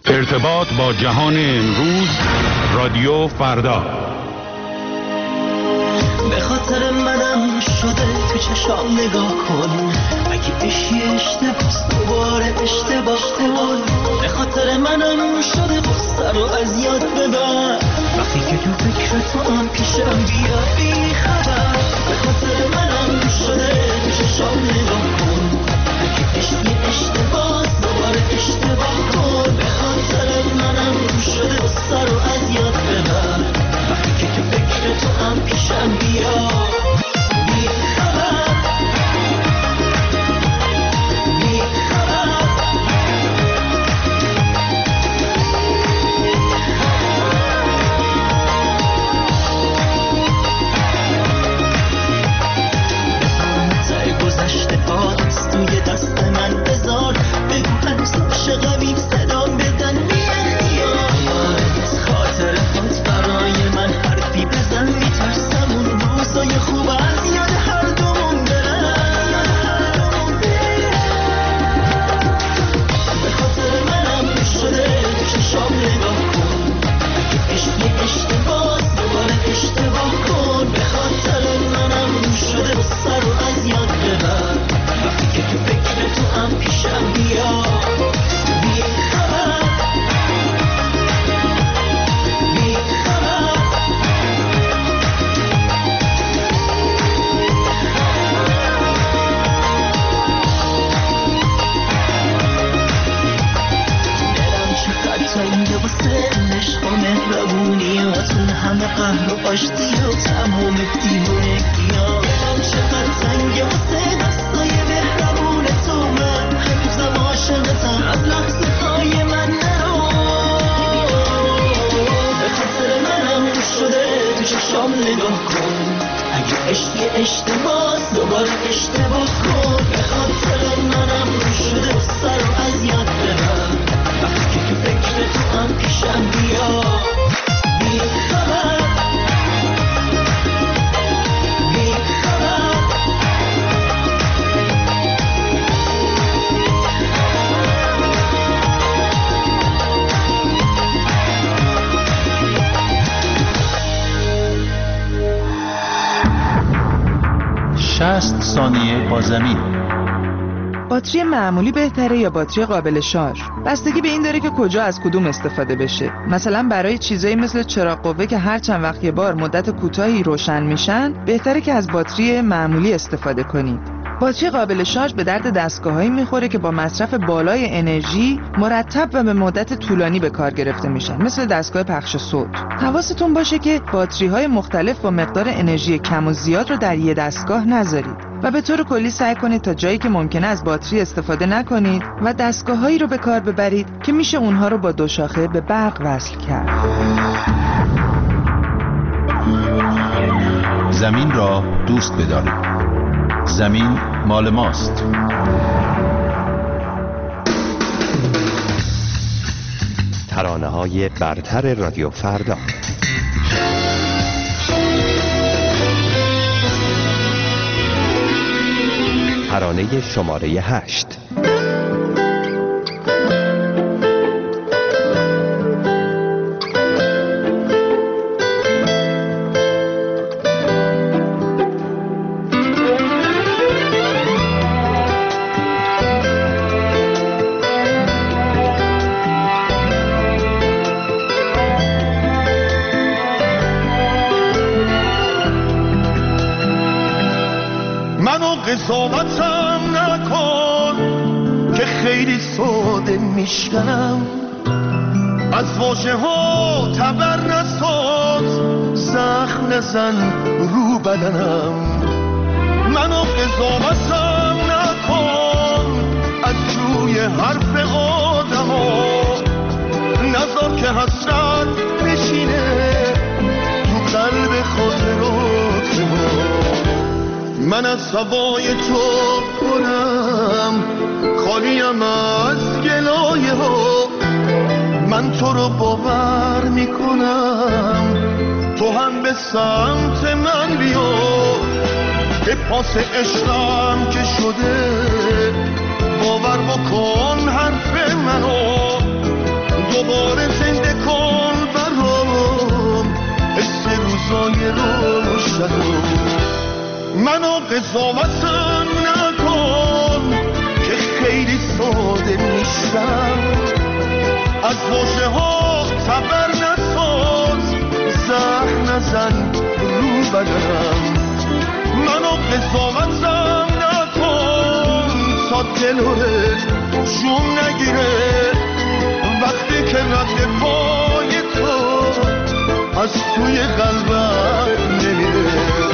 ارتباط با جهان امروز، رادیو فردا. به خاطر منم شده تو چشام نگاه کن، اگه اشی اشتباس دوباره اشتباه کن. به خاطر منم شده بسته رو از یاد ببر، وقتی که تو فکر تو هم پیشم بیا بی خبر. به خاطر منم شده تو چشام نگاه کن، اگه اشی اشتباس دوباره اشتباه کن. به خاطر منم شده بسته رو از یاد ببر، وقتی که تو فکر تو هم پیشم بیا بی خبر. بی خبر بزار گذشته ها توی دست من بذار، بگو هنوز عاشقمی صدام بدن بی اختیار. از خاطر خود برای من حرفی بزن، میترسم اون روزای خوب از یاد هر دومون برن. به خاطر منم شده چشام نگاه کن، اگه عشقی اشتباس دوباره اشتباه کن. به خاطر منم شده بسته رو از یاد ببر، وقتی که تو فکر تو هم پیشم بیا بی خبر. بی خبر دلم چقدر تنگه واسه عشق و مهربونیاتون، همه قهر و آشتی و تمام دیوونگی‌ها. دلم چقدر تنگه واسه دستای مهربون تو، من هنوزم عاشقتم از لحظه های من نرو. به خاطر منم شده تو چشام نگاه کن، اگه عشقی اشتباس دوباره اشتباه کن. به خاطر منم شده سر رو از یاد ببر، وقتی که تو فکر تو هم پیشم بیا بی خبر. بی خبر شصت ثانیه با زمین. باتری معمولی بهتره یا باتری قابل شارژ؟ بستگی به این داره که کجا از کدوم استفاده بشه. مثلا برای چیزایی مثل چراغ قوه که هر چند وقت یه بار مدت کوتاهی روشن میشن، بهتره که از باتری معمولی استفاده کنید. باتری قابل شارژ به درد دستگاهایی میخوره که با مصرف بالای انرژی مرتب و به مدت طولانی به کار گرفته میشن، مثل دستگاه پخش صوت. حواستون باشه که باتری های مختلف با مقدار انرژی کم و زیاد رو در یه دستگاه نذارید و به طور کلی سعی کنید تا جایی که ممکنه از باتری استفاده نکنید و دستگاه‌هایی رو به کار ببرید که میشه اونها رو با دو شاخه به برق وصل کرد. زمین را دوست بدارید. زمین مال ماست. ترانه‌های برتر رادیو فردا. ترانه شماره 8. قضاوتم نکن که خیلی ساده میشکنم، از واژه ها تبر نساز، زخم نزن رو بدنم. منو قضاوتم نکن از جوی حرف آدم ها، نذار که حسرت بشینه تو قلب خاطرات ما. من از هوای تو کنم خالیم از گلایه ها، من تو رو باور میکنم تو هم به سمت من بیا. به پاس عشقم که شده باور بکن حرف منو، قضاوتم نکن که خیلی ساده نیستم، از واژه ها تبر نساز، زخم نزن رو بدنم، منو قضاوتم نکن تا دلوره جون نگیره وقتی که رد پای تو از توی قلبم نمیره.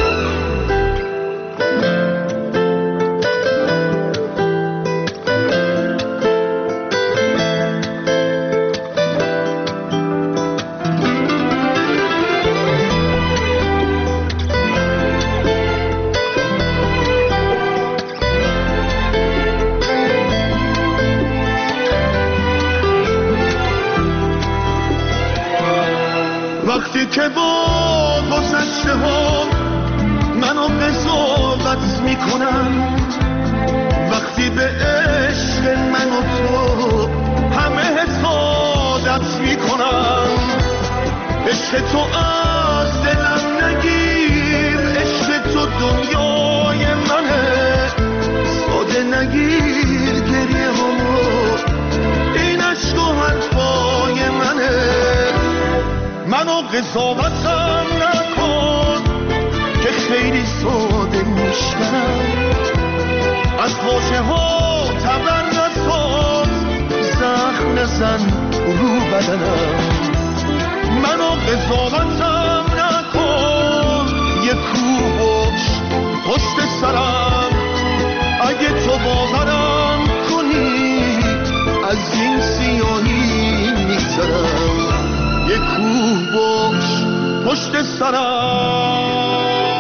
وقتی که با گذشته ها منو قضاوت میکنن، وقتی به عشق من و تو همه حسادت میکنن، عشق تو از دلم نگیر، عشق تو دنیای منه، ساده نگیر گریه همو، این عشق و حرفای منه، منو قضاوتم نکن که خیلی ساده میشکنم، از واژه ها تبر نساز، زخم نزن رو بدنم، منو قضاوتم نکن، یه کوبش پشت سرم، اگه تو باورم کنی از این سیاهی میگذرم، یه کوبش پشت سرم.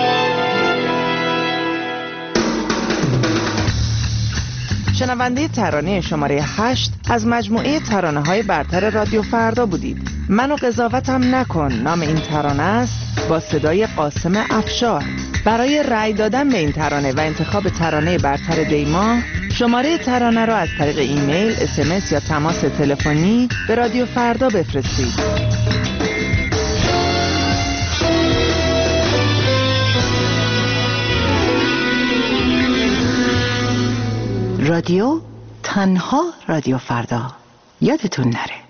شنونده ترانه شماره 8 از مجموعه ترانه‌های برتر رادیو فردا بودید. منو قضاوتم نکن نام این ترانه است، با صدای قاسم افشار. برای رأی دادن به این ترانه و انتخاب ترانه برتر دیما، شماره ترانه را از طریق ایمیل، SMS یا تماس تلفنی به رادیو فردا بفرستید. رادیو تنها رادیو فردا، یادتون نره.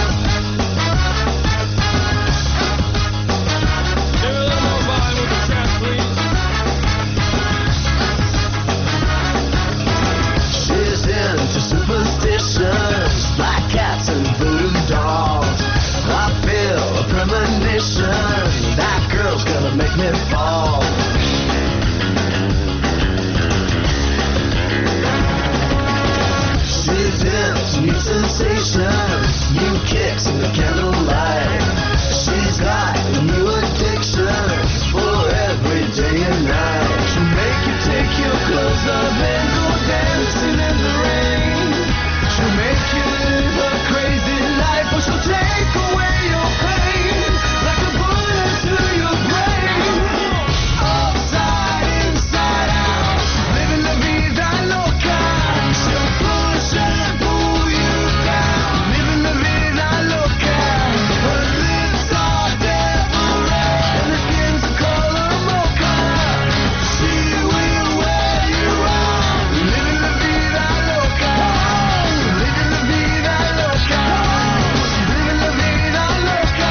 Black cats and voodoo dolls, I feel a premonition, that girl's gonna make me fall. She's into new sensations, new kicks in the candlelight. She's got a new addiction for every day and night. She'll make you take your clothes off and go dancing in the rain. She'll make you live a crazy life, or she'll take away your pain like a bullet to your brain. Upside, inside out, living la vida loca. She'll push and pull you down, living la vida loca. Her lips are devil red and her skin's the color mocha. She will wear you out, living la vida loca. Living la vida loca, living la vida loca.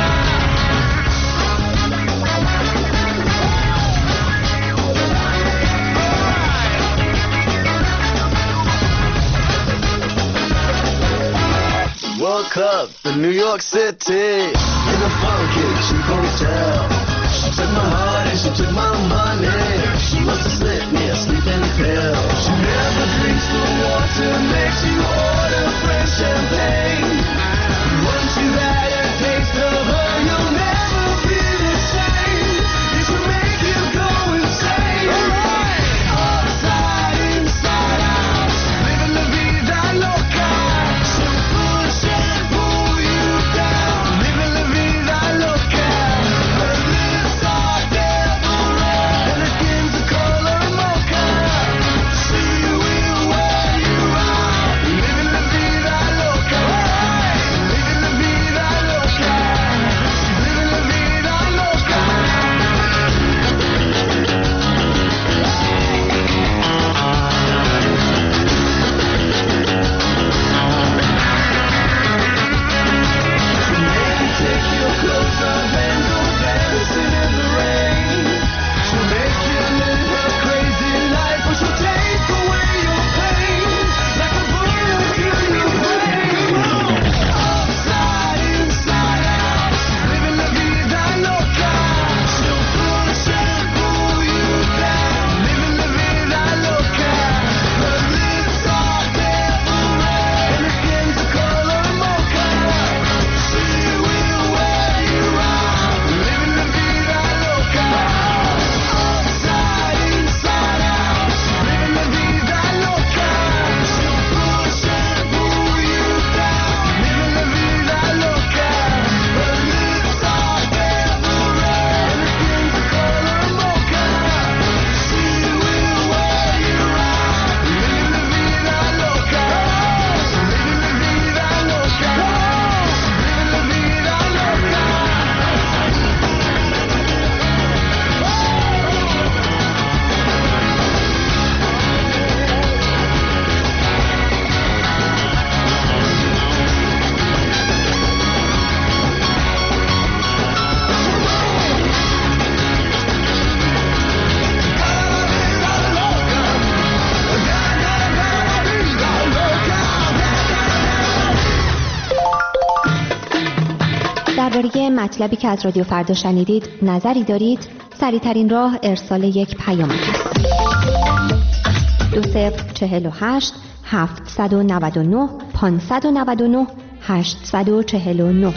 Woke up in New York City in a funky cheap hotel. She took my heart and she took my money. She must have slipped me a sleeping pill. She never drinks the water, makes you order fresh champagne. Once you've had a taste of her, you'll never be the same. This will make you go insane. Upside, inside out, living la vida loca. She'll push and pull you down, living la vida loca. Her lips are devil red and her skin's the color mocha. She will wear you out, living la vida loca. درباره مطلبی که از رادیو فردا شنیدید نظری دارید؟ سریع‌ترین راه ارسال یک پیام است. 2048 799 599 849.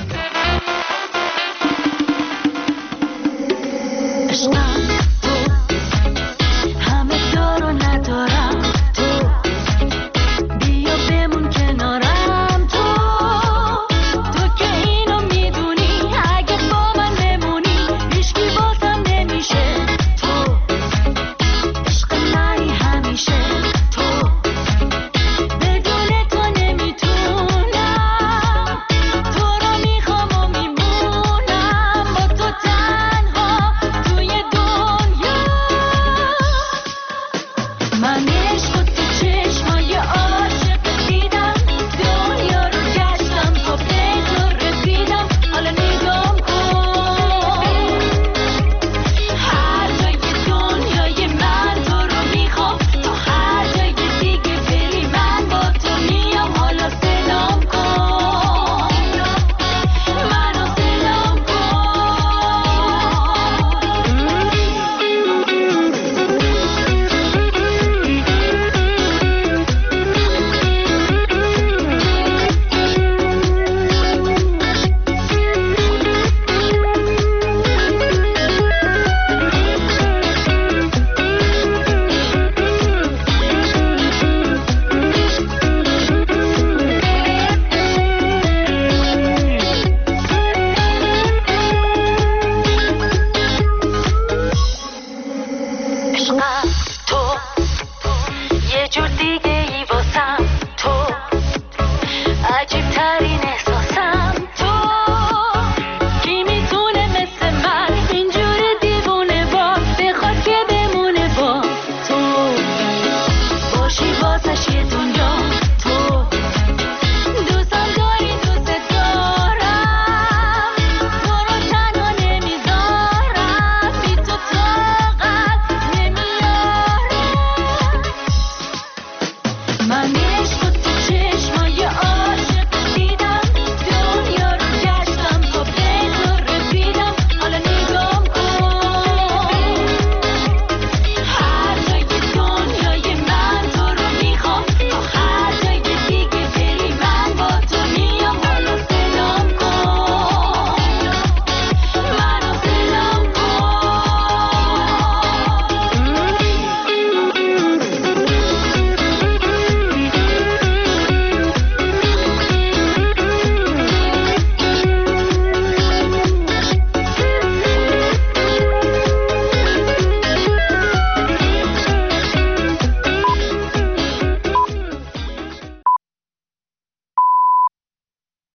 عجیب ترین احساسم